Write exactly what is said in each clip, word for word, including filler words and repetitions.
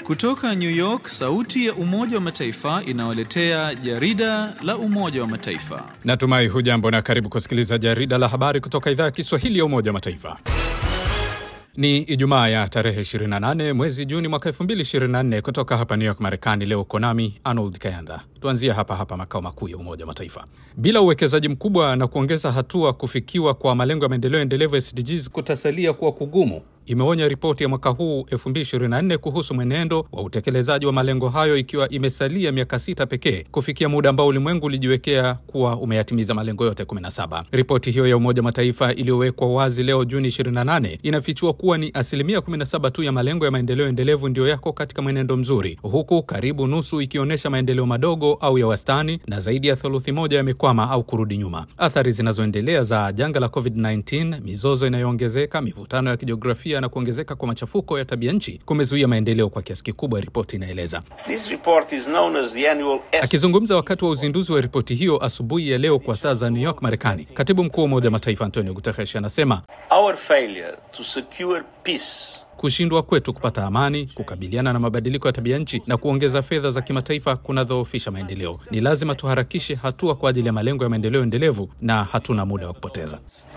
Kutoka New York, sauti ya Umoja wa Mataifa inawaletea jarida la Umoja wa Mataifa. Natumai hujambo na karibu kusikiliza jarida la habari kutoka idhaa ya Kiswahili ya Umoja wa Mataifa. Ni Ijumaa ya tarehe ishirini na nane mwezi Juni mwaka elfu mbili ishirini na nne kutoka hapa New York, Marekani. Leo konami Arnold Kayanda. Tuanzie hapa hapa makao makuu ya Umoja wa Mataifa. Bila uwekezaji mkubwa na kuongeza hatua kufikiwa kwa malengo ya maendeleo endelevu S D Gs kutasalia kuwa kugumu, imeonya ripoti ya mwaka huu elfu mbili ishirini na nne kuhusu mwenendo wa utekelezaji wa malengo hayo, ikiwa imesalia miaka sita pekee kufikia muda ambao ulimwengu ulijiwekea kuwa umeyatimiza malengo yote kumi na saba. Ripoti hiyo ya Umoja wa Mataifa iliyowekwa wazi leo Juni ishirini na nane inafichua kuwa ni asilimia kumi na saba tu ya malengo ya maendeleo endelevu ndio yako katika mwenendo mzuri, huku karibu nusu ikionyesha maendeleo madogo au ya wastani na zaidi ya thuluthi moja yamekwama au kurudi nyuma. Athari zinazoendelea za janga la covid kumi na tisa, mizozo inayoongezeka, mivutano ya kijiografia na kuongezeka kwa machafuko ya tabia nchi kumezuia maendeleo kwa kiasi kikubwa, ripoti inaeleza. This report is known as the annual Akizungumza wakati wa uzinduzi wa ripoti hiyo asubuhi ya leo kwa saa za New York, Marekani, Katibu Mkuu wa Umoja wa Mataifa Antonio Guterres anasema, Our failure to secure peace, kushindwa kwetu kupata amani, kukabiliana na mabadiliko ya tabia nchi na kuongeza fedha za kimataifa kunadhoofisha maendeleo. Ni lazima tuharakishe hatua kwa ajili ya malengo ya maendeleo endelevu na hatuna muda wa kupoteza.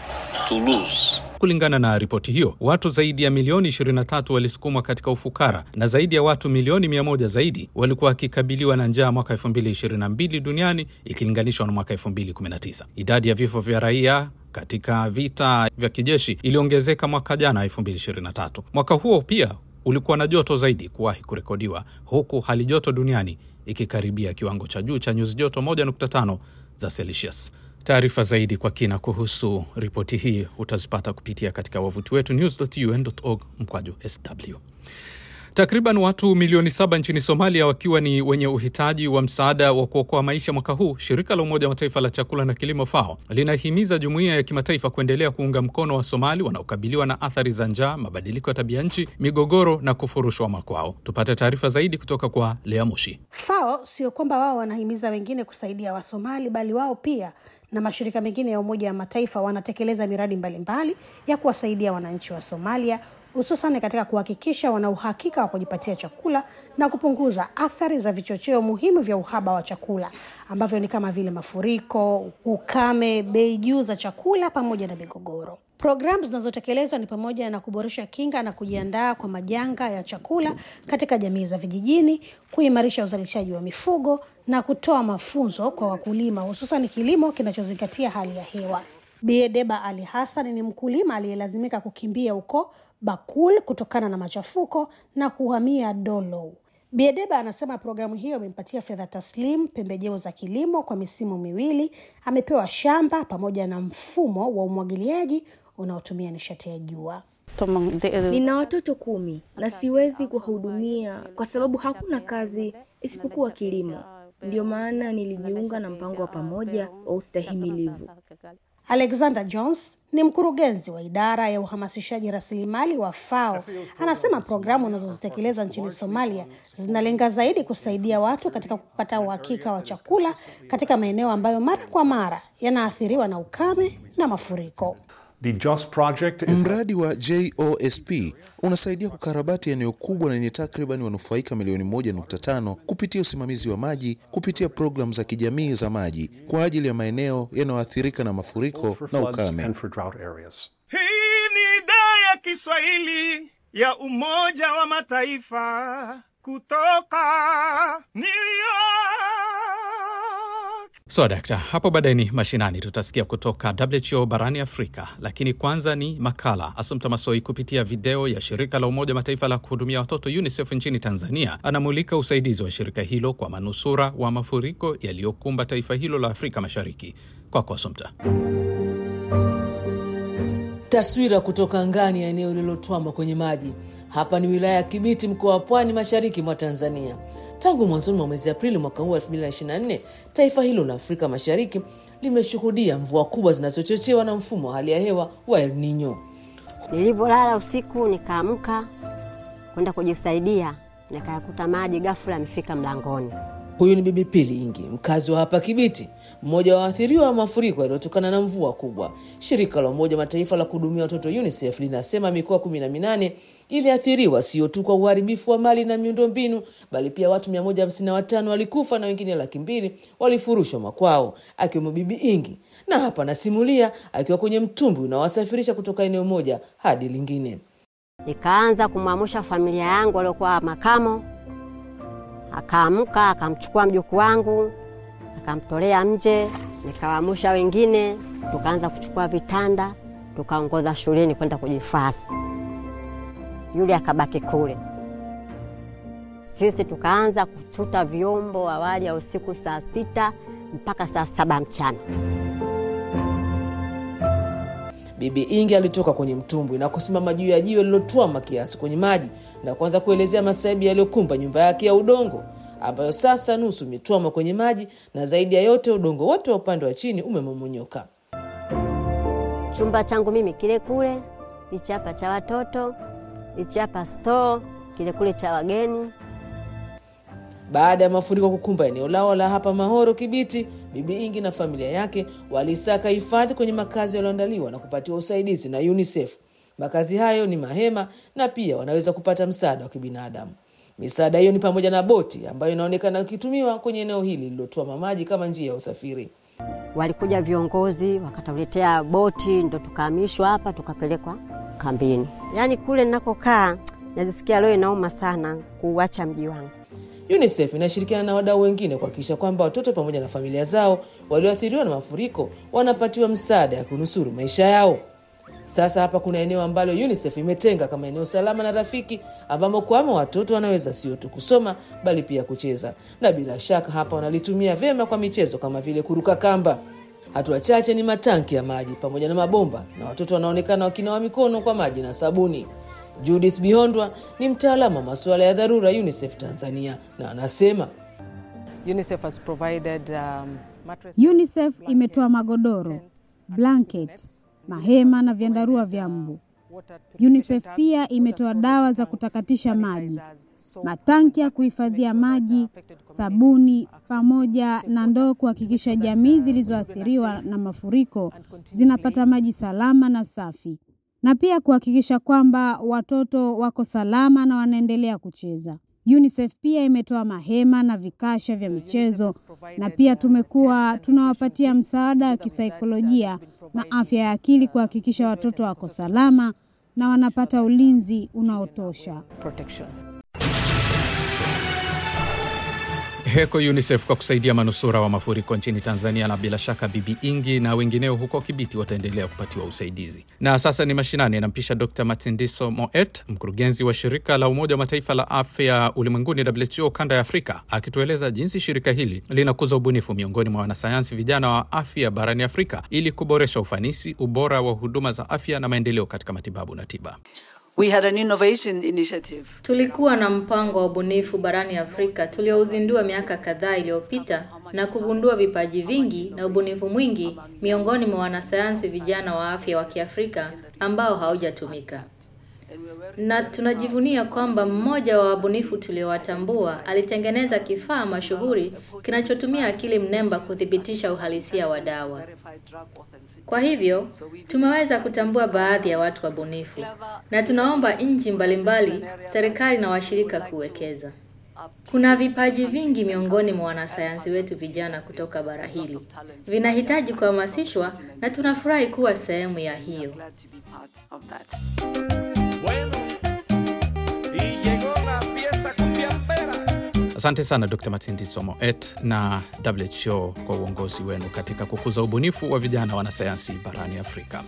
to lose. Kulingana na ripoti hiyo, watu zaidi ya milioni ishirini na tatu walisukumwa katika ufukara na zaidi ya watu milioni mia moja zaidi walikuwa wakikabiliwa na njaa mwaka elfu mbili ishirini na mbili duniani ikilinganishwa na mwaka elfu mbili kumi na tisa. Idadi ya vifo vya raia katika vita vya kijeshi iliongezeka mwaka jana elfu mbili ishirini na tatu. Mwaka huo pia ulikuwa na joto zaidi kuwahi kurekodiwa, huku hali joto duniani ikikaribia kiwango cha juu cha nyuzi joto moja nukta tano za Celsius. Taarifa zaidi kwa kina kuhusu ripoti hii utazipata kupitia katika wavuti wetu news dot u n dot org mkwaju S W. Takriban watu milioni saba nchini Somalia wakiwa ni wenye uhitaji wa msaada wa kuokoa maisha mwaka huu, shirika la Umoja wa Mataifa la chakula na kilimo FAO linahimiza jumuiya ya kimataifa kuendelea kuunga mkono wa Somali wanaokabiliwa na athari za njaa, mabadiliko ya tabia nchi, migogoro na kufurushwa makwao. Tupate taarifa zaidi kutoka kwa Lea Mushi. FAO sio kwamba wao wanahimiza wengine kusaidia wa Somali, bali wao pia na mashirika mengine ya Umoja wa Mataifa wanatekeleza miradi mbalimbali ya kuwasaidia wananchi wa Somalia, hususan katika kuhakikisha wana uhakika wa kujipatia chakula na kupunguza athari za vichocheo muhimu vya uhaba wa chakula ambavyo ni kama vile mafuriko, ukame, bei juu za chakula pamoja na migogoro. Programu zinazotekelezwa ni pamoja na kuboresha kinga na kujiandaa kwa majanga ya chakula katika jamii za vijijini, kuimarisha uzalishaji wa mifugo na kutoa mafunzo kwa wakulima, hususan kilimo kinachozingatia hali ya hewa. Biedeba Ali Hassan ni mkulima aliyelazimika kukimbia huko Bakul kutokana na machafuko na kuhamia Dolo. Biedeba anasema programu hiyo imempatia fedha taslim, pembejeo za kilimo kwa misimu miwili, amepewa shamba pamoja na mfumo wa umwagiliaji unaotumia nishati ya jua. Nina watoto kumi na siwezi kuwahudumia kwa sababu hakuna kazi isipokuwa kilimo. Ndio maana nilijiunga na mpango wa pamoja wa ustahimilivu. Alexander Jones ni mkurugenzi wa idara ya uhamasishaji rasilimali wa FAO. Anasema programu unazozitekeleza nchini Somalia zinalenga zaidi kusaidia watu katika kupata uhakika wa chakula katika maeneo ambayo mara kwa mara yanaathiriwa na ukame na mafuriko. The JOS project is... Mradi wa J O S P unasaidia kukarabati eneo kubwa na yenye takriban wanufaika milioni moja nukta tano kupitia usimamizi wa maji kupitia programu za kijamii za maji kwa ajili ya maeneo yanayoathirika na mafuriko na ukame. Hii ni idhaa ya Kiswahili ya Umoja wa Mataifa kutoka New York. So dakta, hapo baadaye ni mashinani tutasikia kutoka W H O barani Afrika, lakini kwanza ni makala. Assumpta Massoi kupitia video ya shirika la Umoja Mataifa la kuhudumia watoto UNICEF nchini Tanzania anamulika usaidizi wa shirika hilo kwa manusura wa mafuriko yaliyokumba taifa hilo la Afrika Mashariki. Kwa kwa Assumpta. Taswira kutoka angani ya eneo lililotwama kwenye maji. Hapa ni wilaya ya Kibiti, mkoa wa Pwani, mashariki mwa Tanzania. Tangu mwanzoni mwa mwezi Aprili mwaka huu elfu mbili ishirini na nne, taifa hilo la Afrika Mashariki limeshuhudia mvua kubwa zinazochochewa na mfumo wa hali ya hewa wa El Nino. Nilipolala usiku nikaamka kwenda kujisaidia, nikayakuta maji ghafla yamefika mlangoni. Huyu ni Bibi Pili Ingi, mkazi wa hapa Kibiti, mmoja wa waathiriwa wa mafuriko yaliyotokana na mvua kubwa. Shirika la Umoja Mataifa la kuhudumia watoto UNICEF linasema mikoa kumi na minane iliathiriwa sio tu kwa uharibifu wa mali na miundombinu, bali pia watu mia moja hamsini na watano walikufa na wengine laki mbili walifurushwa makwao, akiwemo Bibi Ingi. Na hapa nasimulia akiwa kwenye mtumbwi unaowasafirisha kutoka eneo moja hadi lingine. Nikaanza kumwamsha familia yangu waliokuwa makamo. Akaamka, akamchukua mjukuu wangu, akamtolea nje, nikawaamsha wengine, tukaanza kuchukua vitanda, tukaongoza shuleni kwenda kujifasi. Yule akabaki kule. Sisi tukaanza kututa vyombo awali ya usiku saa sita mpaka saa saba mchana. Bibi Ingi alitoka kwenye mtumbwi na kusimama juu ya jiwe lililotwama kiasi kwenye maji na kuanza kuelezea masaibu yaliyokumba nyumba yake ya udongo, ambayo sasa nusu imetwama kwenye maji na zaidi ya yote udongo wote wa upande wa chini umemomonyoka. Chumba changu mimi kile kule, hichi hapa cha watoto, hichi hapa store, kile kule cha wageni. Baada ya mafuriko kukumba eneo lao la hapa Mahoro Kibiti, Bibi Ingi na familia yake walisaka hifadhi kwenye makazi yaliyoandaliwa na kupatiwa usaidizi na UNICEF. Makazi hayo ni mahema na pia wanaweza kupata msaada wa kibinadamu. Misaada hiyo ni pamoja na boti ambayo inaonekana ikitumiwa kwenye eneo hili lililotwama maji kama njia ya usafiri. Walikuja viongozi wakatuletea boti, ndo tukahamishwa hapa tukapelekwa kambini. Yaani kule ninakokaa najisikia leo inauma sana kuacha mji wangu. UNICEF inashirikiana na wadau wengine kuhakikisha kwamba watoto pamoja na familia zao walioathiriwa na mafuriko wanapatiwa msaada ya kunusuru maisha yao. Sasa hapa kuna eneo ambalo UNICEF imetenga kama eneo salama na rafiki, ambamo kwama watoto wanaweza sio tu kusoma bali pia kucheza. Na bila shaka hapa wanalitumia vyema kwa michezo kama vile kuruka kamba. Hatua chache ni matanki ya maji pamoja na mabomba, na watoto wanaonekana wakinawa mikono kwa maji na sabuni. Judith Bihondwa ni mtaalamu wa masuala ya dharura UNICEF Tanzania, na anasema UNICEF has provided um, UNICEF imetoa magodoro, blanket, mahema na vyandarua vya mbu. UNICEF pia imetoa dawa za kutakatisha maji, matanki ya kuhifadhia maji, sabuni pamoja na ndoo kuhakikisha jamii zilizoathiriwa na mafuriko zinapata maji salama na safi. Na pia kuhakikisha kwamba watoto wako salama na wanaendelea kucheza. UNICEF pia imetoa mahema na vikasha vya michezo, na pia tumekuwa tunawapatia msaada wa kisaikolojia na afya ya akili kuhakikisha watoto wako salama na wanapata ulinzi unaotosha. Heko UNICEF kwa kusaidia manusura wa mafuriko nchini Tanzania, na bila shaka Bibi Ingi na wengineo huko Kibiti wataendelea kupatiwa usaidizi. Na sasa ni mashinani, nampisha Doctor Matshidiso Moeti, mkurugenzi wa shirika la Umoja wa Mataifa la Afya Ulimwenguni W H O kanda ya Afrika, akitueleza jinsi shirika hili linakuza ubunifu miongoni mwa wanasayansi vijana wa afya barani Afrika ili kuboresha ufanisi, ubora wa huduma za afya na maendeleo katika matibabu na tiba. We had an innovation initiative. Tulikuwa na mpango wa ubunifu barani Afrika tuliouzindua miaka kadhaa iliyopita na kugundua vipaji vingi na ubunifu mwingi miongoni mwa wanasayansi vijana wa afya wa Kiafrika ambao haujatumika. Na tunajivunia kwamba mmoja wa wabunifu tuliowatambua alitengeneza kifaa mashuhuri kinachotumia akili mnemba kuthibitisha uhalisia wa dawa. Kwa hivyo, tumeweza kutambua baadhi ya watu wabunifu, na tunaomba nchi mbalimbali, serikali na washirika kuwekeza. Kuna vipaji vingi miongoni mwa wanasayansi wetu vijana kutoka bara hili. Vinahitaji kuhamasishwa na tunafurahi kuwa sehemu ya hiyo. Asante sana Doctor Matshidiso Moeti na W H O kwa uongozi wenu katika kukuza ubunifu wa vijana wanasayansi barani Afrika.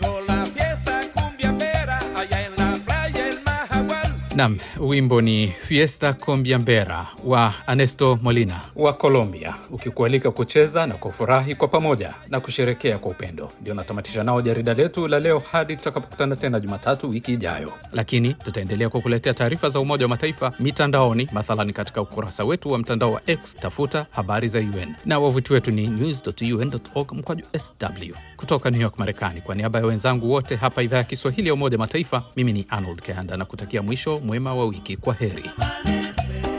Naam, wimbo ni Fiesta Combiambera wa Ernesto Molina wa Colombia, ukikualika kucheza na kufurahi kwa pamoja na kusherekea kwa upendo. Ndio natamatisha nao jarida letu la leo hadi tutakapokutana tena Jumatatu wiki ijayo. Lakini tutaendelea kukuletea taarifa za Umoja wa Mataifa mitandaoni, mathalani katika ukurasa wetu wa mtandao wa X, tafuta habari za U N, na wavuti wetu ni news dot u n dot org mkwaju S W. Kutoka New York, Marekani, kwa niaba ya wenzangu wote hapa idhaa ya Kiswahili ya Umoja wa Mataifa, mimi ni Arnold Kehanda na kutakia mwisho mwema wa wiki. Kwa heri.